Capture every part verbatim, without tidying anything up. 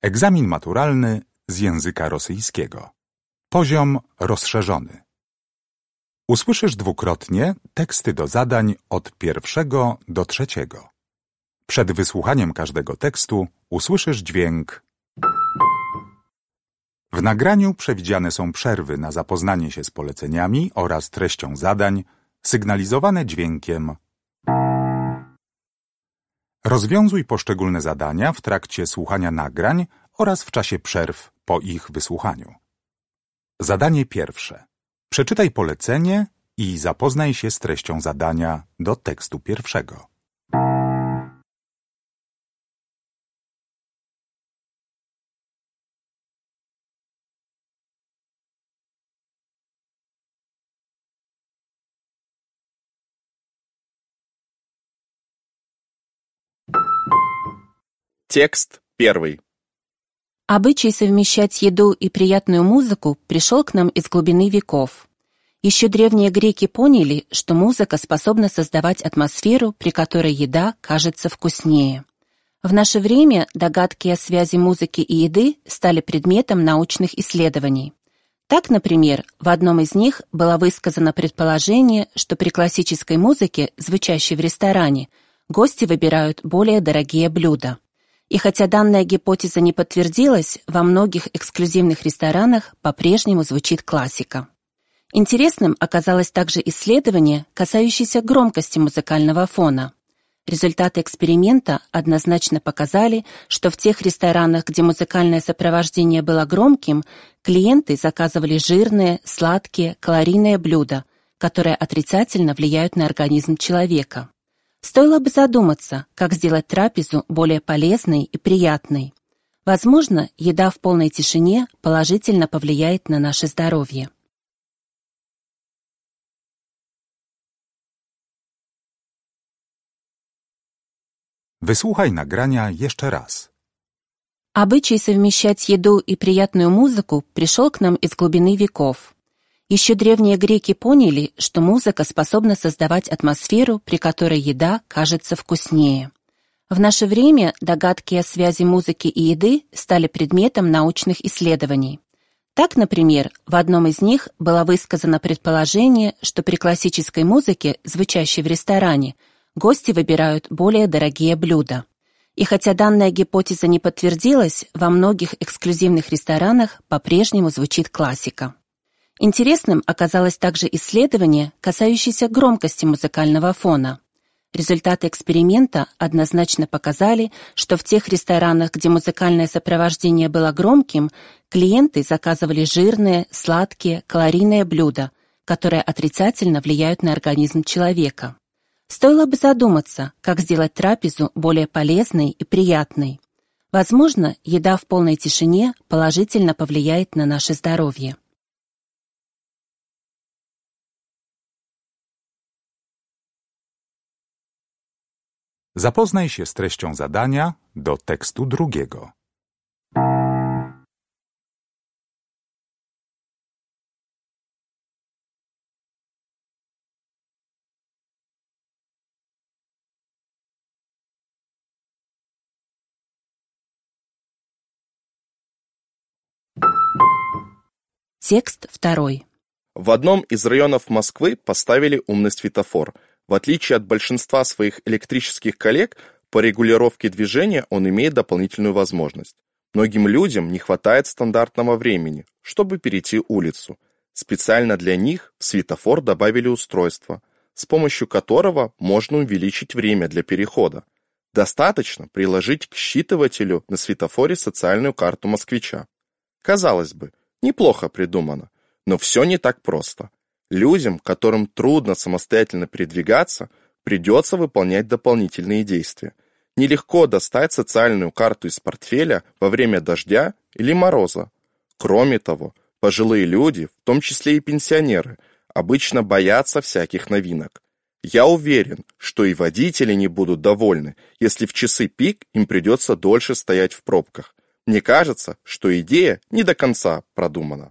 Egzamin maturalny z języka rosyjskiego. Poziom rozszerzony. Usłyszysz dwukrotnie teksty do zadań od pierwszego do trzeciego. Przed wysłuchaniem każdego tekstu usłyszysz dźwięk. W nagraniu przewidziane są przerwy na zapoznanie się z poleceniami oraz treścią zadań, sygnalizowane dźwiękiem. Rozwiązuj poszczególne zadania w trakcie słuchania nagrań oraz w czasie przerw po ich wysłuchaniu. Zadanie pierwsze. Przeczytaj polecenie i zapoznaj się z treścią zadania do tekstu pierwszego. Текст первый. Обычай совмещать еду и приятную музыку пришел к нам из глубины веков. Еще древние греки поняли, что музыка способна создавать атмосферу, при которой еда кажется вкуснее. В наше время догадки о связи музыки и еды стали предметом научных исследований. Так, например, в одном из них было высказано предположение, что при классической музыке, звучащей в ресторане, гости выбирают более дорогие блюда. И хотя данная гипотеза не подтвердилась, во многих эксклюзивных ресторанах по-прежнему звучит классика. Интересным оказалось также исследование, касающееся громкости музыкального фона. Результаты эксперимента однозначно показали, что в тех ресторанах, где музыкальное сопровождение было громким, клиенты заказывали жирные, сладкие, калорийные блюда, которые отрицательно влияют на организм человека. Стоило бы задуматься, как сделать трапезу более полезной и приятной. Возможно, еда в полной тишине положительно повлияет на наше здоровье. Wysłuchaj nagrania jeszcze raz. Обычай совмещать еду и приятную музыку пришел к нам из глубины веков. Еще древние греки поняли, что музыка способна создавать атмосферу, при которой еда кажется вкуснее. В наше время догадки о связи музыки и еды стали предметом научных исследований. Так, например, в одном из них было высказано предположение, что при классической музыке, звучащей в ресторане, гости выбирают более дорогие блюда. И хотя данная гипотеза не подтвердилась, во многих эксклюзивных ресторанах по-прежнему звучит классика. Интересным оказалось также исследование, касающееся громкости музыкального фона. Результаты эксперимента однозначно показали, что в тех ресторанах, где музыкальное сопровождение было громким, клиенты заказывали жирные, сладкие, калорийные блюда, которые отрицательно влияют на организм человека. Стоило бы задуматься, как сделать трапезу более полезной и приятной. Возможно, еда в полной тишине положительно повлияет на наше здоровье. Zapoznaj się z treścią zadania do tekstu drugiego. Текст второй. В одном из районов Москвы поставили умный светофор. В отличие от большинства своих электрических коллег, по регулировке движения он имеет дополнительную возможность. Многим людям не хватает стандартного времени, чтобы перейти улицу. Специально для них в светофор добавили устройство, с помощью которого можно увеличить время для перехода. Достаточно приложить к считывателю на светофоре социальную карту москвича. Казалось бы, неплохо придумано, но все не так просто. Людям, которым трудно самостоятельно передвигаться, придется выполнять дополнительные действия. Нелегко достать социальную карту из портфеля во время дождя или мороза. Кроме того, пожилые люди, в том числе и пенсионеры, обычно боятся всяких новинок. Я уверен, что и водители не будут довольны, если в часы пик им придется дольше стоять в пробках. Мне кажется, что идея не до конца продумана.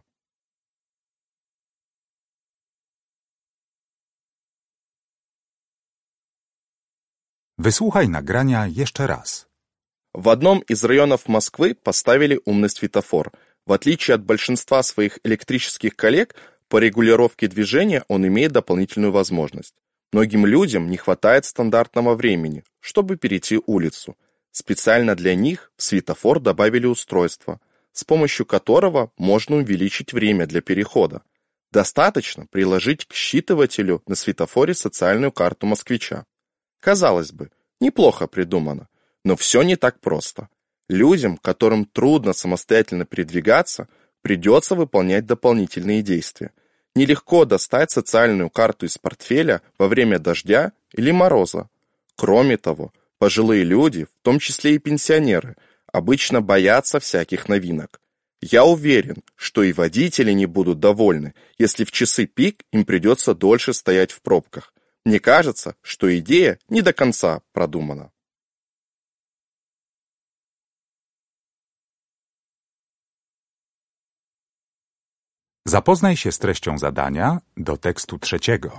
Wysłuchaj nagrania jeszcze raz. В одном из районов Москвы поставили умный светофор. В отличие от большинства своих электрических коллег, по регулировке движения он имеет дополнительную возможность. Многим людям не хватает стандартного времени, чтобы перейти улицу. Специально для них в светофор добавили устройство, с помощью которого можно увеличить время для перехода. Достаточно приложить к считывателю на светофоре социальную карту москвича. Казалось бы, неплохо придумано, но все не так просто. Людям, которым трудно самостоятельно передвигаться, придется выполнять дополнительные действия. Нелегко достать социальную карту из портфеля во время дождя или мороза. Кроме того, пожилые люди, в том числе и пенсионеры, обычно боятся всяких новинок. Я уверен, что и водители не будут довольны, если в часы пик им придется дольше стоять в пробках. Мне кажется, что идея не до конца продумана. Zapoznaj się z treścią zadania do tekstu trzeciego.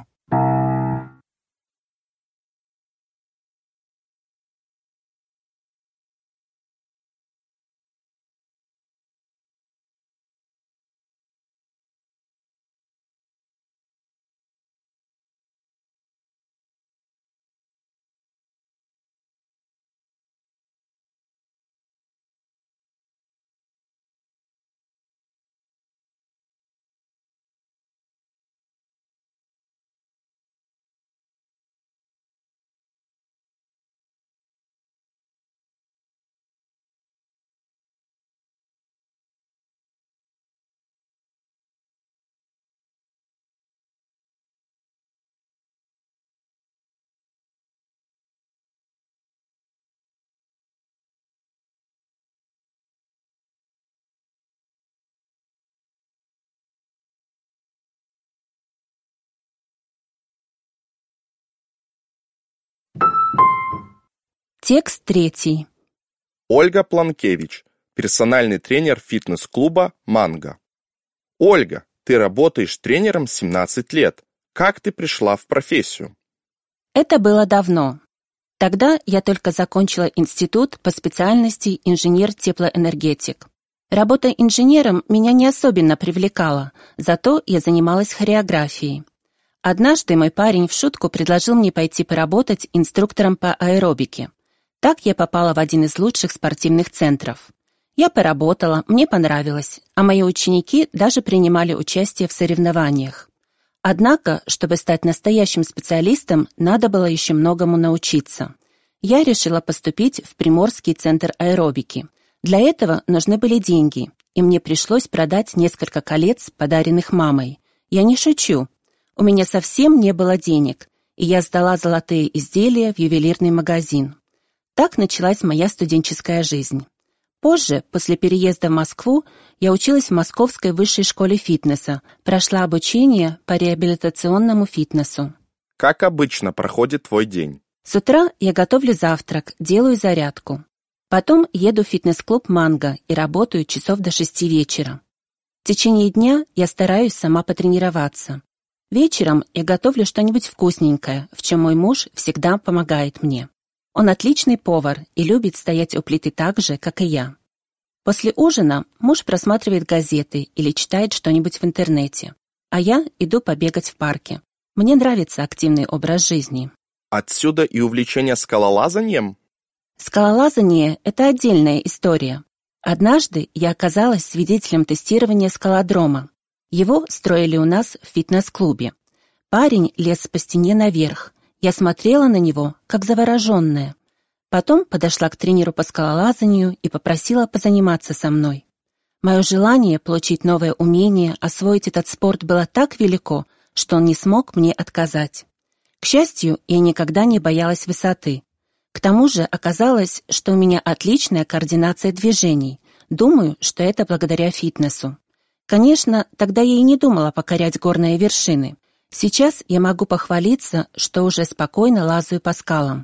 Текст третий. Ольга Планкевич, персональный тренер фитнес-клуба «Манго». Ольга, ты работаешь тренером семнадцать лет. Как ты пришла в профессию? Это было давно. Тогда я только закончила институт по специальности инженер-теплоэнергетик. Работа инженером меня не особенно привлекала, зато я занималась хореографией. Однажды мой парень в шутку предложил мне пойти поработать инструктором по аэробике. Так я попала в один из лучших спортивных центров. Я поработала, мне понравилось, а мои ученики даже принимали участие в соревнованиях. Однако, чтобы стать настоящим специалистом, надо было еще многому научиться. Я решила поступить в Приморский центр аэробики. Для этого нужны были деньги, и мне пришлось продать несколько колец, подаренных мамой. Я не шучу. У меня совсем не было денег, и я сдала золотые изделия в ювелирный магазин. Так началась моя студенческая жизнь. Позже, после переезда в Москву, я училась в Московской высшей школе фитнеса, прошла обучение по реабилитационному фитнесу. Как обычно проходит твой день? С утра я готовлю завтрак, делаю зарядку. Потом еду в фитнес-клуб «Манго» и работаю часов до шести вечера. В течение дня я стараюсь сама потренироваться. Вечером я готовлю что-нибудь вкусненькое, в чем мой муж всегда помогает мне. Он отличный повар и любит стоять у плиты так же, как и я. После ужина муж просматривает газеты или читает что-нибудь в интернете, а я иду побегать в парке. Мне нравится активный образ жизни. Отсюда и увлечение скалолазанием? Скалолазание – это отдельная история. Однажды я оказалась свидетелем тестирования скалодрома. Его строили у нас в фитнес-клубе. Парень лез по стене наверх. Я смотрела на него, как завороженная. Потом подошла к тренеру по скалолазанию и попросила позаниматься со мной. Мое желание получить новое умение, освоить этот спорт было так велико, что он не смог мне отказать. К счастью, я никогда не боялась высоты. К тому же оказалось, что у меня отличная координация движений. Думаю, что это благодаря фитнесу. Конечно, тогда я и не думала покорять горные вершины. Сейчас я могу похвалиться, что уже спокойно лазаю по скалам.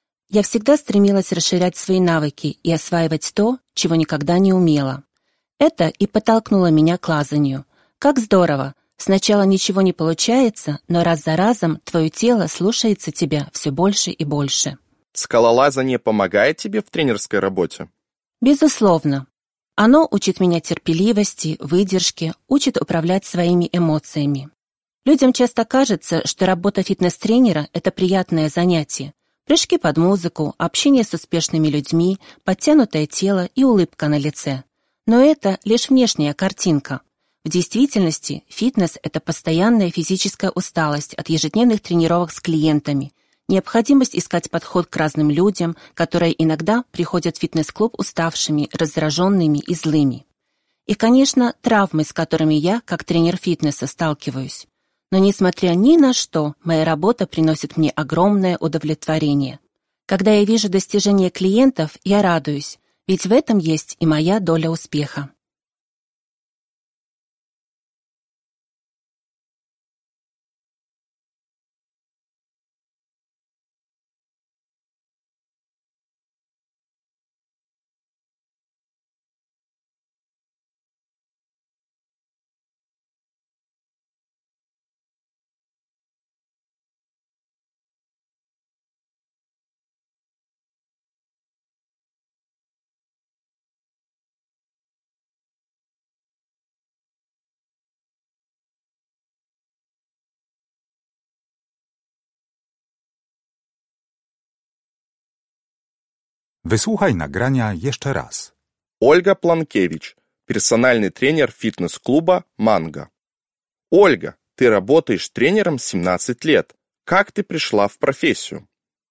Я всегда стремилась расширять свои навыки и осваивать то, чего никогда не умела. Это и подтолкнуло меня к лазанию. Как здорово! Сначала ничего не получается, но раз за разом твое тело слушается тебя все больше и больше. Скалолазание помогает тебе в тренерской работе? Безусловно. Оно учит меня терпеливости, выдержке, учит управлять своими эмоциями. Людям часто кажется, что работа фитнес-тренера – это приятное занятие. Прыжки под музыку, общение с успешными людьми, подтянутое тело и улыбка на лице. Но это лишь внешняя картинка. В действительности фитнес – это постоянная физическая усталость от ежедневных тренировок с клиентами, необходимость искать подход к разным людям, которые иногда приходят в фитнес-клуб уставшими, раздраженными и злыми. И, конечно, травмы, с которыми я, как тренер фитнеса, сталкиваюсь. Но, несмотря ни на что, моя работа приносит мне огромное удовлетворение. Когда я вижу достижения клиентов, я радуюсь, ведь в этом есть и моя доля успеха. Wysłuchaj nagrania jeszcze raz. Ольга Планкевич, персональный тренер фитнес-клуба «Манго». Ольга, ты работаешь тренером семнадцать лет. Как ты пришла в профессию?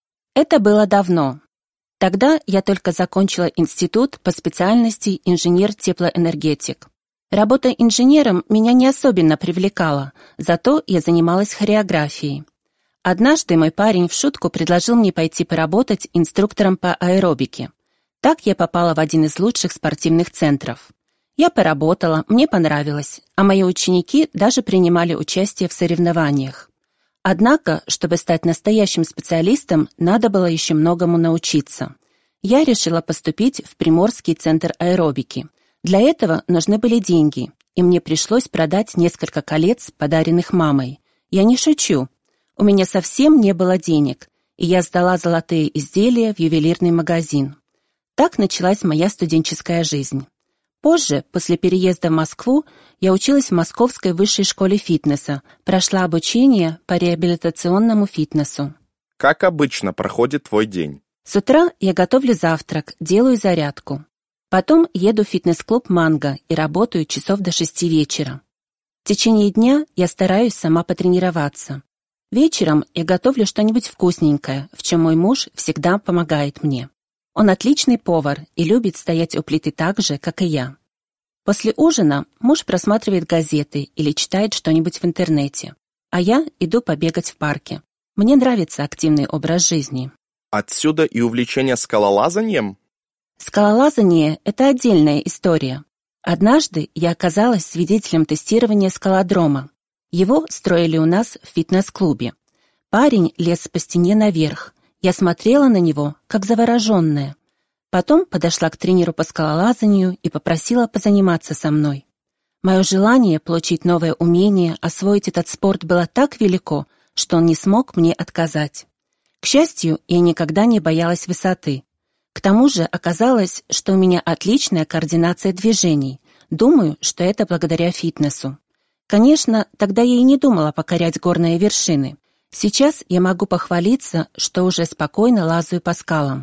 Это было давно. Тогда я только закончила институт по специальности инженер-теплоэнергетик. Работа инженером меня не особенно привлекала, зато я занималась хореографией. Однажды мой парень в шутку предложил мне пойти поработать инструктором по аэробике. Так я попала в один из лучших спортивных центров. Я поработала, мне понравилось, а мои ученики даже принимали участие в соревнованиях. Однако, чтобы стать настоящим специалистом, надо было еще многому научиться. Я решила поступить в Приморский центр аэробики. Для этого нужны были деньги, и мне пришлось продать несколько колец, подаренных мамой. Я не шучу. У меня совсем не было денег, и я сдала золотые изделия в ювелирный магазин. Так началась моя студенческая жизнь. Позже, после переезда в Москву, я училась в Московской высшей школе фитнеса, прошла обучение по реабилитационному фитнесу. Как обычно проходит твой день? С утра я готовлю завтрак, делаю зарядку. Потом еду в фитнес-клуб «Манго» и работаю часов до шести вечера. В течение дня я стараюсь сама потренироваться. Вечером я готовлю что-нибудь вкусненькое, в чем мой муж всегда помогает мне. Он отличный повар и любит стоять у плиты так же, как и я. После ужина муж просматривает газеты или читает что-нибудь в интернете, а я иду побегать в парке. Мне нравится активный образ жизни. Отсюда и увлечение скалолазанием? Скалолазание – это отдельная история. Однажды я оказалась свидетелем тестирования скалодрома. Его строили у нас в фитнес-клубе. Парень лез по стене наверх. Я смотрела на него, как завороженная. Потом подошла к тренеру по скалолазанию и попросила позаниматься со мной. Мое желание получить новое умение, освоить этот спорт было так велико, что он не смог мне отказать. К счастью, я никогда не боялась высоты. К тому же оказалось, что у меня отличная координация движений. Думаю, что это благодаря фитнесу. Конечно, тогда я и не думала покорять горные вершины. Сейчас я могу похвалиться, что уже спокойно лазаю по скалам.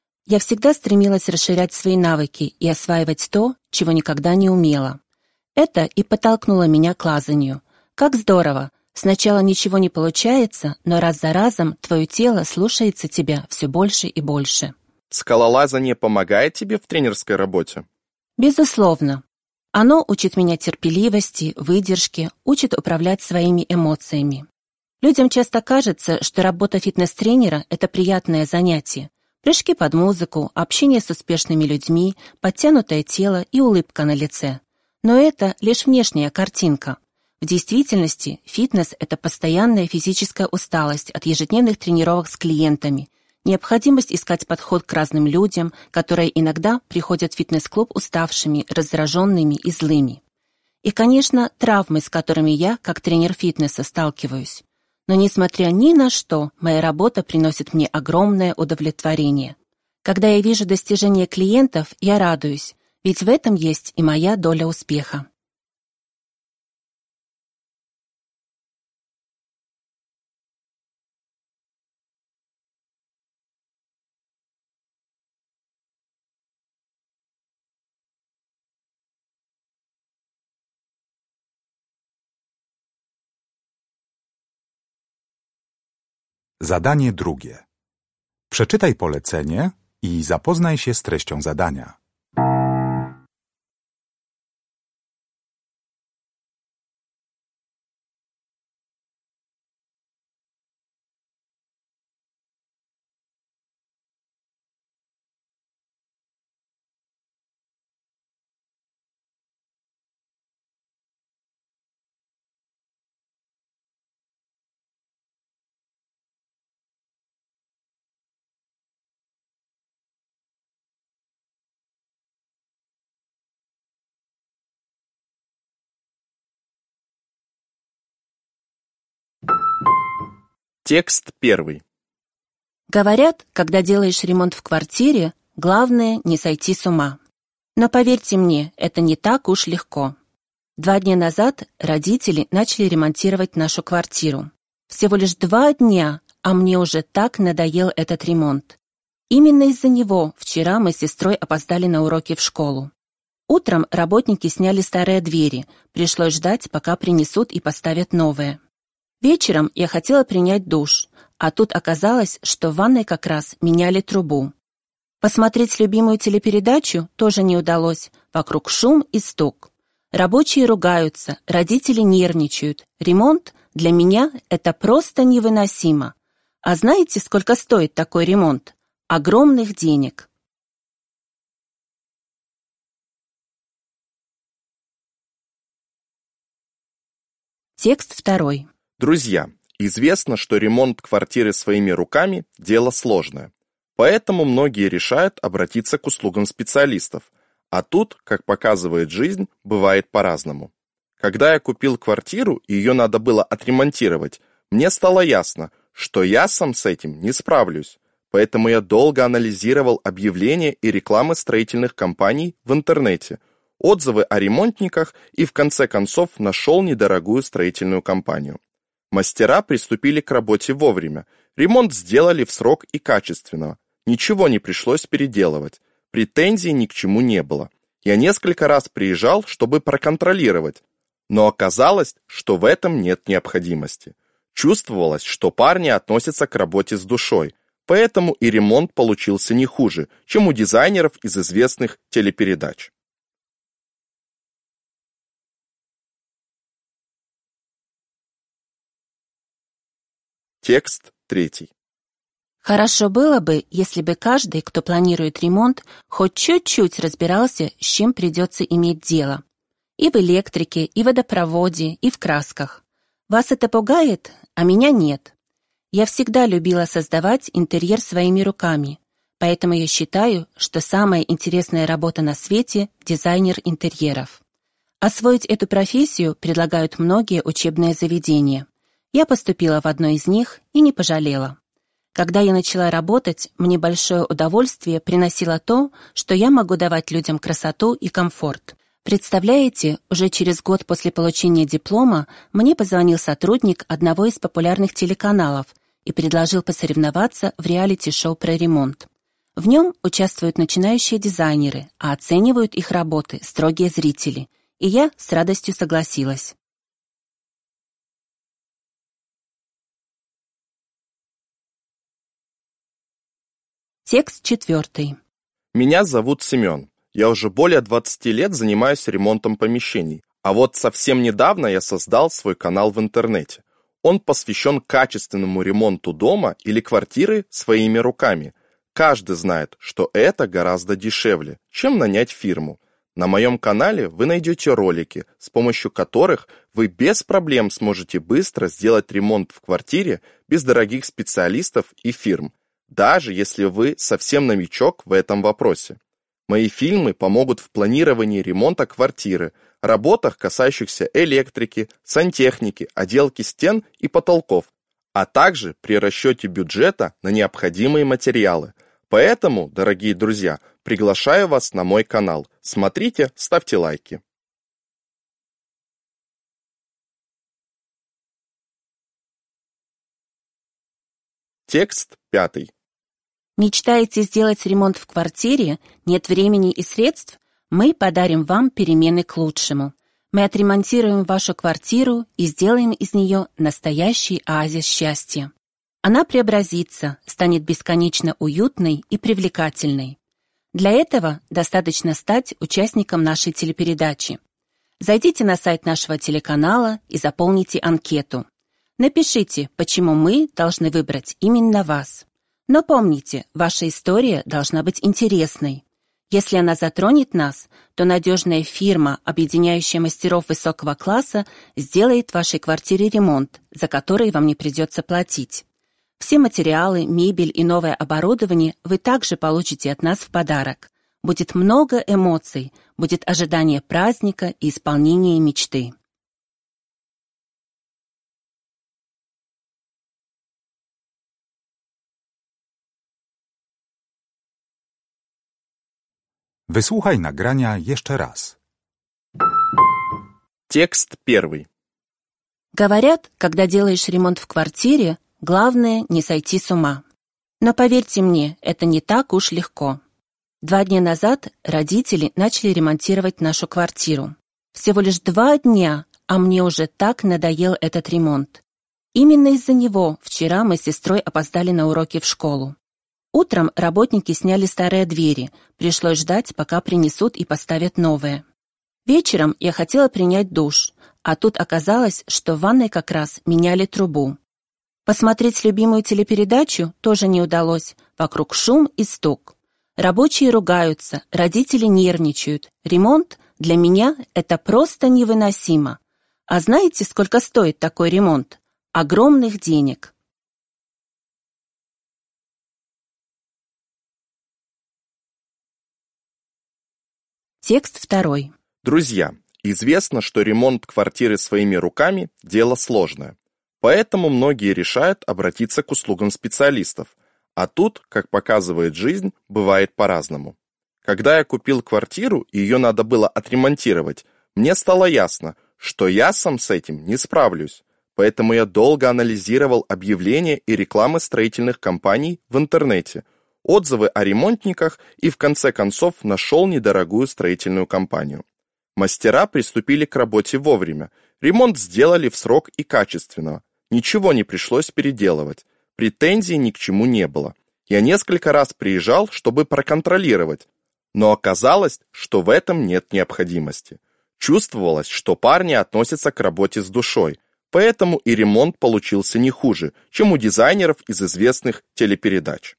Я всегда стремилась расширять свои навыки и осваивать то, чего никогда не умела. Это и подтолкнуло меня к лазанию. Как здорово! Сначала ничего не получается, но раз за разом твое тело слушается тебя все больше и больше. Скалолазание помогает тебе в тренерской работе? Безусловно. Оно учит меня терпеливости, выдержке, учит управлять своими эмоциями. Людям часто кажется, что работа фитнес-тренера – это приятное занятие. Прыжки под музыку, общение с успешными людьми, подтянутое тело и улыбка на лице. Но это лишь внешняя картинка. В действительности фитнес – это постоянная физическая усталость от ежедневных тренировок с клиентами, необходимость искать подход к разным людям, которые иногда приходят в фитнес-клуб уставшими, раздраженными и злыми. И, конечно, травмы, с которыми я, как тренер фитнеса, сталкиваюсь. Но, несмотря ни на что, моя работа приносит мне огромное удовлетворение. Когда я вижу достижения клиентов, я радуюсь, ведь в этом есть и моя доля успеха. Zadanie drugie. Przeczytaj polecenie i zapoznaj się z treścią zadania. Текст первый. Говорят, когда делаешь ремонт в квартире, главное не сойти с ума. Но поверьте мне, это не так уж легко. Два дня назад родители начали ремонтировать нашу квартиру. Всего лишь два дня, а мне уже так надоел этот ремонт. Именно из-за него вчера мы с сестрой опоздали на уроки в школу. Утром работники сняли старые двери, пришлось ждать, пока принесут и поставят новые. Вечером я хотела принять душ, а тут оказалось, что в ванной как раз меняли трубу. Посмотреть любимую телепередачу тоже не удалось, вокруг шум и стук. Рабочие ругаются, родители нервничают. Ремонт для меня — это просто невыносимо. А знаете, сколько стоит такой ремонт? Огромных денег. Текст второй. Друзья, известно, что ремонт квартиры своими руками – дело сложное. Поэтому многие решают обратиться к услугам специалистов. А тут, как показывает жизнь, бывает по-разному. Когда я купил квартиру и ее надо было отремонтировать, мне стало ясно, что я сам с этим не справлюсь. Поэтому я долго анализировал объявления и рекламы строительных компаний в интернете, отзывы о ремонтниках и в конце концов нашел недорогую строительную компанию. Мастера приступили к работе вовремя, ремонт сделали в срок и качественно, ничего не пришлось переделывать, претензий ни к чему не было. Я несколько раз приезжал, чтобы проконтролировать, но оказалось, что в этом нет необходимости. Чувствовалось, что парни относятся к работе с душой, поэтому и ремонт получился не хуже, чем у дизайнеров из известных телепередач. Текст третий. Хорошо было бы, если бы каждый, кто планирует ремонт, хоть чуть-чуть разбирался, с чем придется иметь дело. И в электрике, и в водопроводе, и в красках. Вас это пугает, а меня нет. Я всегда любила создавать интерьер своими руками, поэтому я считаю, что самая интересная работа на свете – дизайнер интерьеров. Освоить эту профессию предлагают многие учебные заведения. Я поступила в одно из них и не пожалела. Когда я начала работать, мне большое удовольствие приносило то, что я могу давать людям красоту и комфорт. Представляете, уже через год после получения диплома мне позвонил сотрудник одного из популярных телеканалов и предложил посоревноваться в реалити-шоу про ремонт. В нем участвуют начинающие дизайнеры, а оценивают их работы строгие зрители, и я с радостью согласилась. Текст четвертый. Меня зовут Семен. Я уже более двадцати лет занимаюсь ремонтом помещений. А вот совсем недавно я создал свой канал в интернете. Он посвящен качественному ремонту дома или квартиры своими руками. Каждый знает, что это гораздо дешевле, чем нанять фирму. На моем канале вы найдете ролики, с помощью которых вы без проблем сможете быстро сделать ремонт в квартире без дорогих специалистов и фирм, даже если вы совсем новичок в этом вопросе. Мои фильмы помогут в планировании ремонта квартиры, работах, касающихся электрики, сантехники, отделки стен и потолков, а также при расчете бюджета на необходимые материалы. Поэтому, дорогие друзья, приглашаю вас на мой канал. Смотрите, ставьте лайки. Текст пятый. Мечтаете сделать ремонт в квартире? Нет времени и средств? Мы подарим вам перемены к лучшему. Мы отремонтируем вашу квартиру и сделаем из нее настоящий оазис счастья. Она преобразится, станет бесконечно уютной и привлекательной. Для этого достаточно стать участником нашей телепередачи. Зайдите на сайт нашего телеканала и заполните анкету. Напишите, почему мы должны выбрать именно вас. Но помните, ваша история должна быть интересной. Если она затронет нас, то надежная фирма, объединяющая мастеров высокого класса, сделает в вашей квартире ремонт, за который вам не придется платить. Все материалы, мебель и новое оборудование вы также получите от нас в подарок. Будет много эмоций, будет ожидание праздника и исполнение мечты. Wysłuchaj nagrania jeszcze raz. Текст первый. Говорят, когда делаешь ремонт в квартире, главное не сойти с ума. Но поверьте мне, это не так уж легко. Два дня назад родители начали ремонтировать нашу квартиру. Всего лишь два дня, а мне уже так надоел этот ремонт. Именно из-за него вчера мы с сестрой опоздали на уроки в школу. Утром работники сняли старые двери, пришлось ждать, пока принесут и поставят новые. Вечером я хотела принять душ, а тут оказалось, что в ванной как раз меняли трубу. Посмотреть любимую телепередачу тоже не удалось, вокруг шум и стук. Рабочие ругаются, родители нервничают. Ремонт для меня – это просто невыносимо. А знаете, сколько стоит такой ремонт? Огромных денег. Текст второй. Друзья, известно, что ремонт квартиры своими руками – дело сложное. Поэтому многие решают обратиться к услугам специалистов. А тут, как показывает жизнь, бывает по-разному. Когда я купил квартиру и ее надо было отремонтировать, мне стало ясно, что я сам с этим не справлюсь. Поэтому я долго анализировал объявления и рекламы строительных компаний в интернете, отзывы о ремонтниках и в конце концов нашел недорогую строительную компанию. Мастера приступили к работе вовремя, ремонт сделали в срок и качественно, ничего не пришлось переделывать, претензий ни к чему не было. Я несколько раз приезжал, чтобы проконтролировать, но оказалось, что в этом нет необходимости. Чувствовалось, что парни относятся к работе с душой, поэтому и ремонт получился не хуже, чем у дизайнеров из известных телепередач.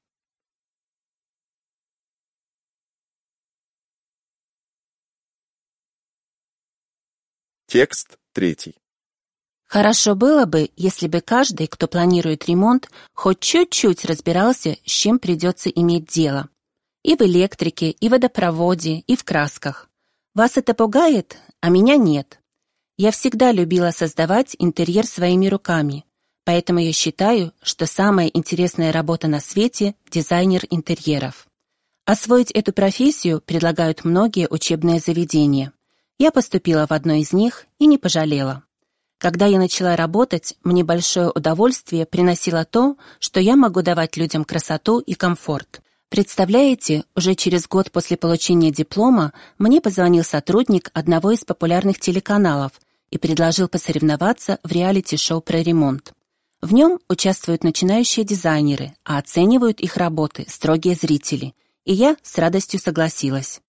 Текст третий. Хорошо было бы, если бы каждый, кто планирует ремонт, хоть чуть-чуть разбирался, с чем придется иметь дело. И в электрике, и в водопроводе, и в красках. Вас это пугает, а меня нет. Я всегда любила создавать интерьер своими руками, поэтому я считаю, что самая интересная работа на свете – дизайнер интерьеров. Освоить эту профессию предлагают многие учебные заведения. Я поступила в одно из них и не пожалела. Когда я начала работать, мне большое удовольствие приносило то, что я могу давать людям красоту и комфорт. Представляете, уже через год после получения диплома мне позвонил сотрудник одного из популярных телеканалов и предложил посоревноваться в реалити-шоу про ремонт. В нем участвуют начинающие дизайнеры, а оценивают их работы строгие зрители, и я с радостью согласилась.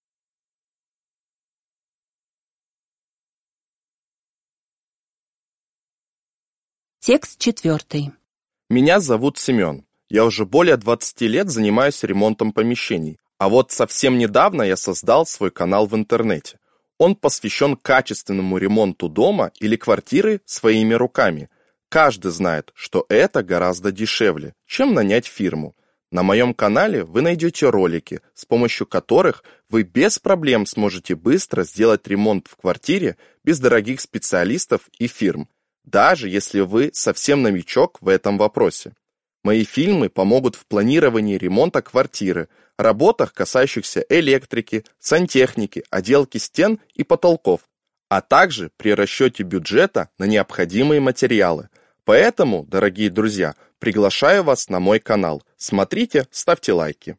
Текст четвертый. Меня зовут Семен. Я уже более двадцати лет занимаюсь ремонтом помещений. А вот совсем недавно я создал свой канал в интернете. Он посвящен качественному ремонту дома или квартиры своими руками. Каждый знает, что это гораздо дешевле, чем нанять фирму. На моем канале вы найдете ролики, с помощью которых вы без проблем сможете быстро сделать ремонт в квартире без дорогих специалистов и фирм. даже если вы совсем новичок в этом вопросе. Мои фильмы помогут в планировании ремонта квартиры, работах, касающихся электрики, сантехники, отделки стен и потолков, а также при расчете бюджета на необходимые материалы. Поэтому, дорогие друзья, приглашаю вас на мой канал. Смотрите, ставьте лайки.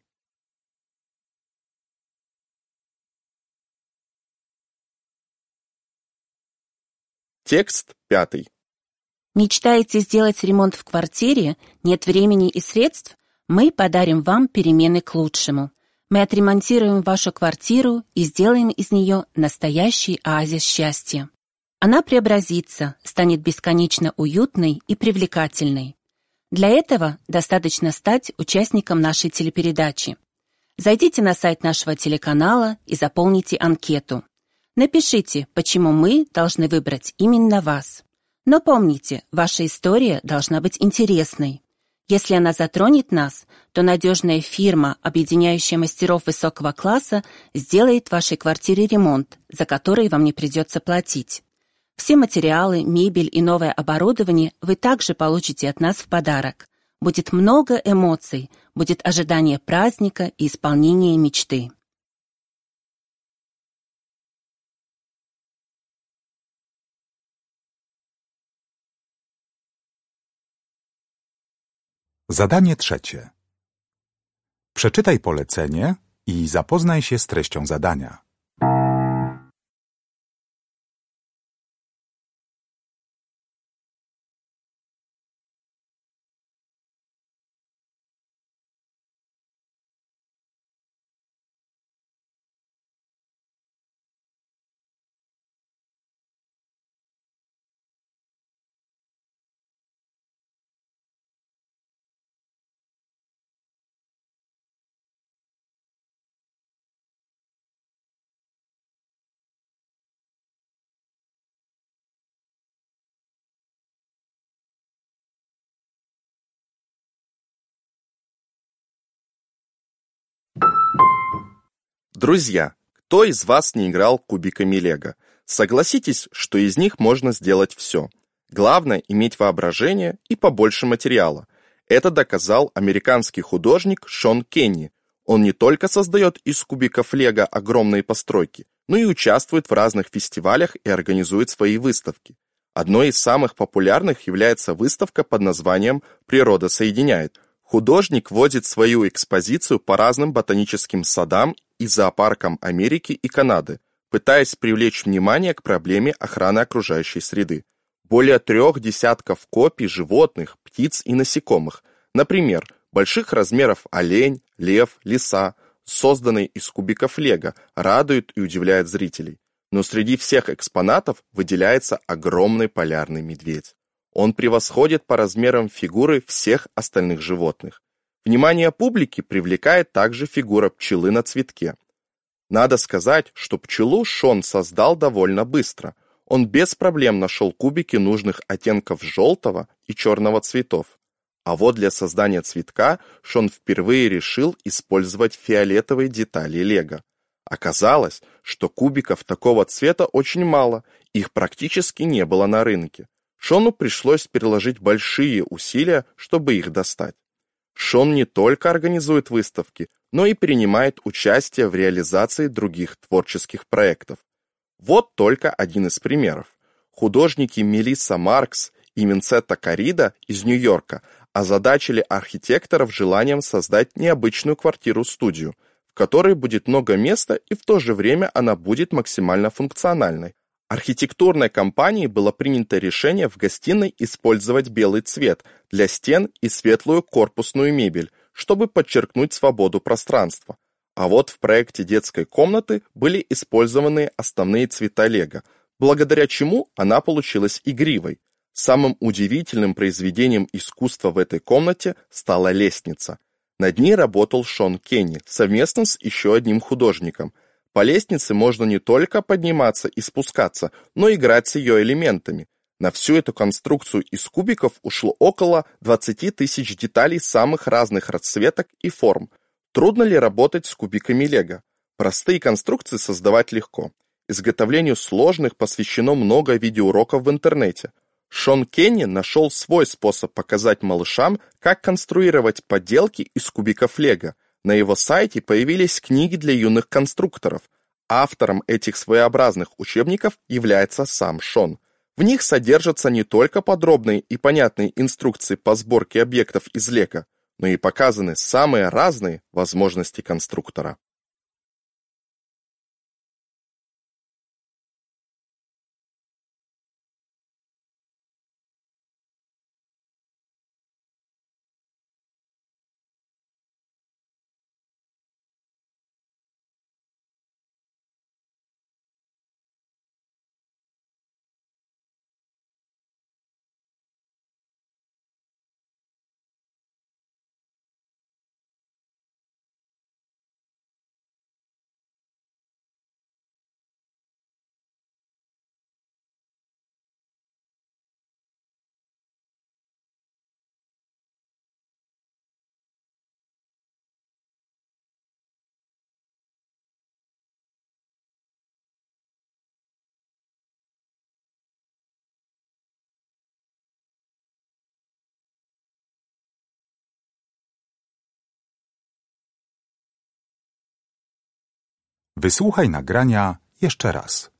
Текст пятый. Мечтаете сделать ремонт в квартире? Нет времени и средств? Мы подарим вам перемены к лучшему. Мы отремонтируем вашу квартиру и сделаем из нее настоящий оазис счастья. Она преобразится, станет бесконечно уютной и привлекательной. Для этого достаточно стать участником нашей телепередачи. Зайдите на сайт нашего телеканала и заполните анкету. Напишите, почему мы должны выбрать именно вас. Но помните, ваша история должна быть интересной. Если она затронет нас, то надежная фирма, объединяющая мастеров высокого класса, сделает в вашей квартире ремонт, за который вам не придется платить. Все материалы, мебель и новое оборудование вы также получите от нас в подарок. Будет много эмоций, будет ожидание праздника и исполнение мечты. Zadanie trzecie. Przeczytaj polecenie i zapoznaj się z treścią zadania. Друзья, кто из вас не играл кубиками Лего? Согласитесь, что из них можно сделать все. Главное – иметь воображение и побольше материала. Это доказал американский художник Шон Кенни. Он не только создает из кубиков Лего огромные постройки, но и участвует в разных фестивалях и организует свои выставки. Одной из самых популярных является выставка под названием «Природа соединяет». Художник водит свою экспозицию по разным ботаническим садам и зоопаркам Америки и Канады, пытаясь привлечь внимание к проблеме охраны окружающей среды. Более трех десятков копий животных, птиц и насекомых, например, больших размеров олень, лев, лиса, созданные из кубиков Лего, радуют и удивляют зрителей. Но среди всех экспонатов выделяется огромный полярный медведь. Он превосходит по размерам фигуры всех остальных животных. Внимание публики привлекает также фигура пчелы на цветке. Надо сказать, что пчелу Шон создал довольно быстро. Он без проблем нашел кубики нужных оттенков желтого и черного цветов. А вот для создания цветка Шон впервые решил использовать фиолетовые детали Лего. Оказалось, что кубиков такого цвета очень мало, их практически не было на рынке. Шону пришлось приложить большие усилия, чтобы их достать. Шон не только организует выставки, но и принимает участие в реализации других творческих проектов. Вот только один из примеров. Художники Мелисса Маркс и Винсента Карида из Нью-Йорка озадачили архитекторов желанием создать необычную квартиру-студию, в которой будет много места и в то же время она будет максимально функциональной. Архитектурной компанией было принято решение в гостиной использовать белый цвет для стен и светлую корпусную мебель, чтобы подчеркнуть свободу пространства. А вот в проекте детской комнаты были использованы основные цвета Лего, благодаря чему она получилась игривой. Самым удивительным произведением искусства в этой комнате стала лестница. Над ней работал Шон Кенни совместно с еще одним художником. По лестнице можно не только подниматься и спускаться, но и играть с ее элементами. На всю эту конструкцию из кубиков ушло около двадцати тысяч деталей самых разных расцветок и форм. Трудно ли работать с кубиками Лего? Простые конструкции создавать легко. Изготовлению сложных посвящено много видеоуроков в интернете. Шон Кенни нашел свой способ показать малышам, как конструировать поделки из кубиков лего. На его сайте появились книги для юных конструкторов. Автором этих своеобразных учебников является сам Шон. В них содержатся не только подробные и понятные инструкции по сборке объектов из лего, но и показаны самые разные возможности конструктора. Wysłuchaj nagrania jeszcze raz.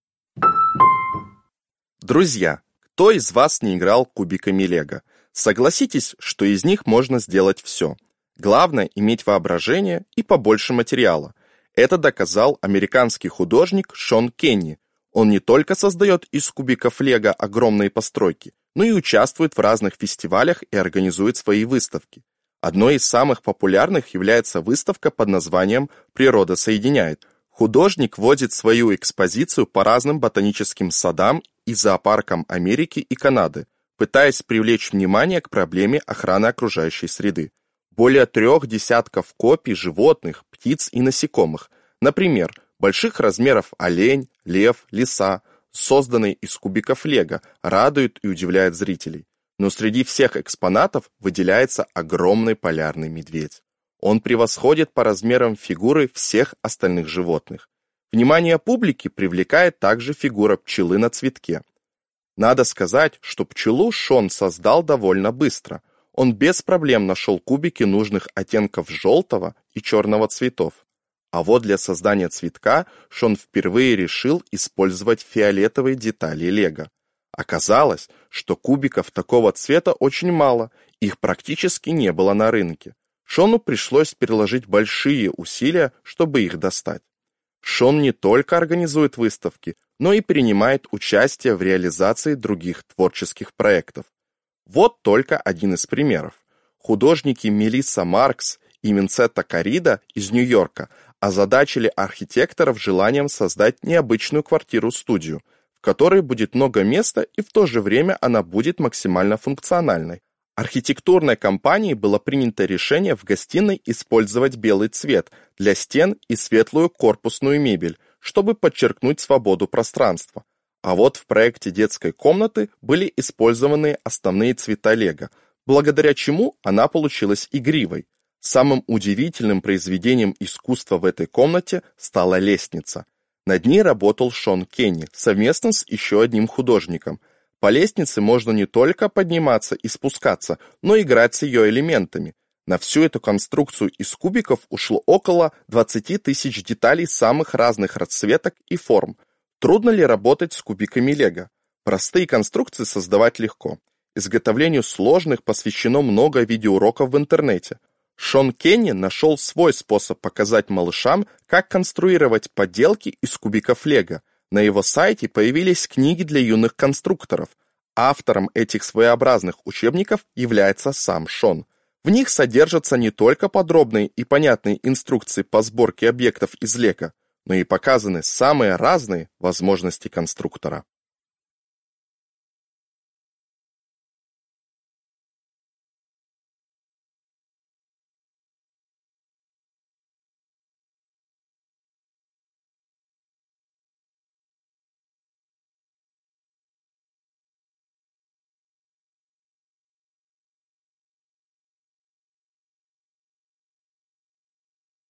Друзья, кто из вас не играл кубиками лего? Согласитесь, что из них можно сделать все. Главное – иметь воображение и побольше материала. Это доказал американский художник Шон Кенни. Он не только создает из кубиков лего огромные постройки, но и участвует в разных фестивалях и организует свои выставки. Одной из самых популярных является выставка под названием «Природа соединяет». Художник водит свою экспозицию по разным ботаническим садам и зоопаркам Америки и Канады, пытаясь привлечь внимание к проблеме охраны окружающей среды. Более трех десятков копий животных, птиц и насекомых, например, больших размеров олень, лев, лиса, созданные из кубиков лего, радуют и удивляют зрителей. Но среди всех экспонатов выделяется огромный полярный медведь. Он превосходит по размерам фигуры всех остальных животных. Внимание публики привлекает также фигура пчелы на цветке. Надо сказать, что пчелу Шон создал довольно быстро. Он без проблем нашел кубики нужных оттенков желтого и черного цветов. А вот для создания цветка Шон впервые решил использовать фиолетовые детали лего. Оказалось, что кубиков такого цвета очень мало, их практически не было на рынке. Шону пришлось приложить большие усилия, чтобы их достать. Шон не только организует выставки, но и принимает участие в реализации других творческих проектов. Вот только один из примеров. Художники Мелисса Маркс и Винсента Карида из Нью-Йорка озадачили архитекторов желанием создать необычную квартиру-студию, в которой будет много места и в то же время она будет максимально функциональной. Архитектурной компанией было принято решение в гостиной использовать белый цвет для стен и светлую корпусную мебель, чтобы подчеркнуть свободу пространства. А вот в проекте детской комнаты были использованы основные цвета лего, благодаря чему она получилась игривой. Самым удивительным произведением искусства в этой комнате стала лестница. Над ней работал Шон Кенни совместно с еще одним художником. По лестнице можно не только подниматься и спускаться, но и играть с ее элементами. На всю эту конструкцию из кубиков ушло около двадцати тысяч деталей самых разных расцветок и форм. Трудно ли работать с кубиками лего? Простые конструкции создавать легко. Изготовлению сложных посвящено много видеоуроков в интернете. Шон Кенни нашел свой способ показать малышам, как конструировать поделки из кубиков лего. На его сайте появились книги для юных конструкторов. Автором этих своеобразных учебников является сам Шон. В них содержатся не только подробные и понятные инструкции по сборке объектов из лего, но и показаны самые разные возможности конструктора.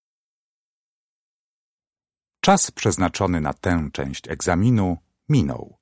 Czas przeznaczony na tę część egzaminu minął.